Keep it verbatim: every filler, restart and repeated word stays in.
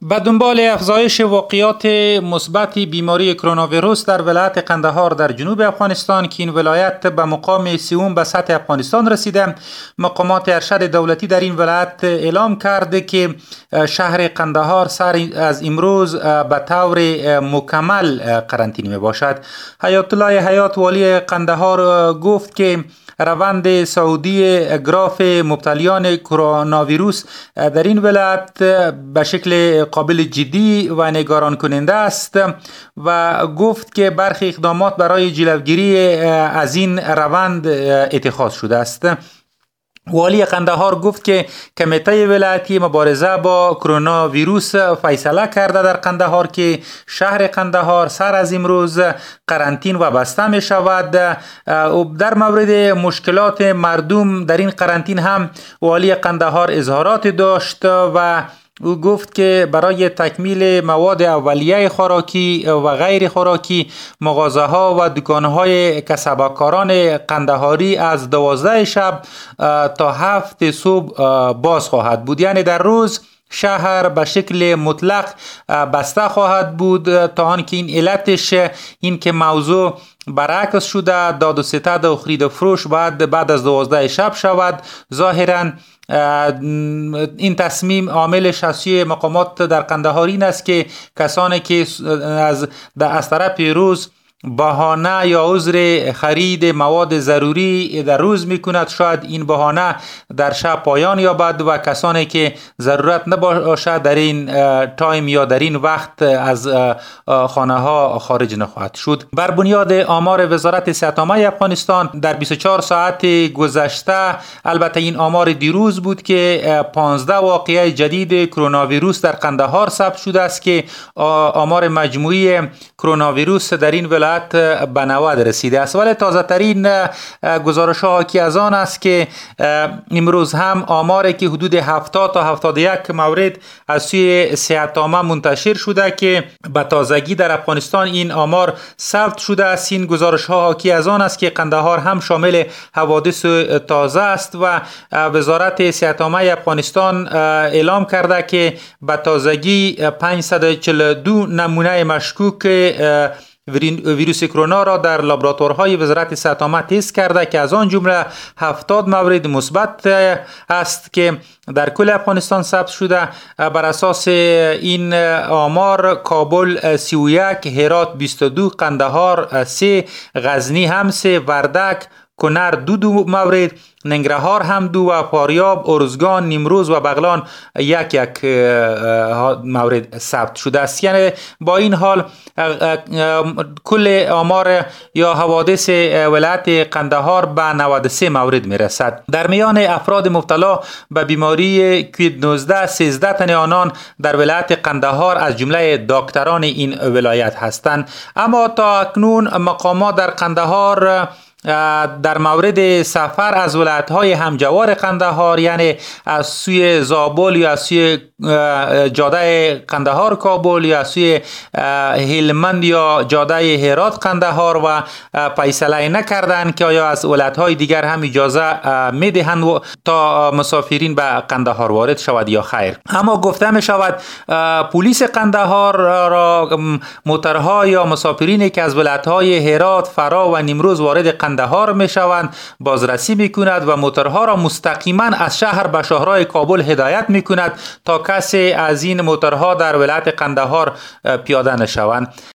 به دنبال افزایش واقعیات مثبت بیماری کرونا ویروس در ولایت قندهار در جنوب افغانستان که این ولایت به مقام سوم به سطح افغانستان رسیده، مقامات ارشد دولتی در این ولایت اعلام کرده که شهر قندهار سر از امروز به طور مکمل قرنطینه می باشد. حیات الله حیات والی قندهار گفت که روند صعودی گراف مبتلایان کرونا ویروس در این ولایت به شکل قابل جدی و نگران کننده است و گفت که برخی اقدامات برای جلوگیری از این روند اتخاذ شده است. والی قندهار گفت که کمیته ولایتی مبارزه با کرونا ویروس فیصله کرده در قندهار که شهر قندهار سر از امروز قرنطین و بسته می شود. در مورد مشکلات مردم در این قرنطین هم والی قندهار اظهارات داشت و او گفت که برای تکمیل مواد اولیه خوراکی و غیر خوراکی مغازه ها و دکان های کسبکاران قندهاری از دوازده شب تا هفت صبح باز خواهد بود، یعنی در روز شهر به شکل مطلق بسته خواهد بود تا آنکه این علتش این که موضوع برعکس شده، داد و ستد و خرید و فروش بعد بعد از دوازده شب شود. ظاهراً این تصمیم عامل شخصی مقامات در قندهار این است که کسانی که از از طرف روز بهانه یا عذر خرید مواد ضروری در روز میکند، شاید این بهانه در شب پایان یابد و کسانی که ضرورت نباشد در این تایم یا در این وقت از خانه ها خارج نخواهد شد. بر بنیاد آمار وزارت صحت عامه افغانستان در بیست و چهار ساعت گذشته، البته این آمار دیروز بود، که پانزده واقعه جدید کرونا ویروس در قندهار ثبت شده است که آمار مجموعی کرونا ویروس در این ولایت به نود رسیده است. ولی تازه ترین گزارش ها حاکی از آن است که امروز هم آماری که حدود هفتاد تا هفتاد و یک مورد از سوی صحت عامه منتشر شده که به تازگی در افغانستان این آمار ثبت شده است. این گزارش ها حاکی از آن است که قندهار هم شامل حوادث تازه است و وزارت صحت عامه افغانستان اعلام کرده که به تازگی پانصد و چهل و دو نمونه مشکوک ویروس کرونا را در لابراتوارهای وزارت صحت عامه تست کرده که از آن جمله هفتاد مورد مثبت است که در کل افغانستان ثبت شده. بر اساس این آمار کابل سی و یک، هرات بیست و دو، قندهار سه، غزنی هم سه، وردک کنر دو دو مورد، ننگرهار هم دو و فاریاب، ارزگان، نیمروز و بغلان یک یک مورد ثبت شده است. یعنی با این حال کل آمار یا حوادث ولایت قندهار به نود و سه مورد می رسد. در میان افراد مبتلا به بیماری کووید نوزده، سیزده تن آنان در ولایت قندهار از جمله دکتران این ولایت هستند. اما تا اکنون مقامات در قندهار در مورد سفر از ولایت‌های همجوار قندهار، یعنی از سوی زابل یا از سوی جاده قندهار کابل یا از سوی هلمند یا جاده هرات قندهار و فیصله نکردند که آیا از ولایت‌های دیگر هم اجازه میدهند تا مسافرین به قندهار وارد شود یا خیر. اما گفته می شود پلیس قندهار را موترها یا مسافرینی که از ولایت‌های هرات، فرا و نیمروز وارد قندهار می شوند بازرسی می کند و موترها را مستقیما از شهر به شهرهای کابل هدایت می کند تا کسی از این موترها در ولایت قندهار پیاده نشوند.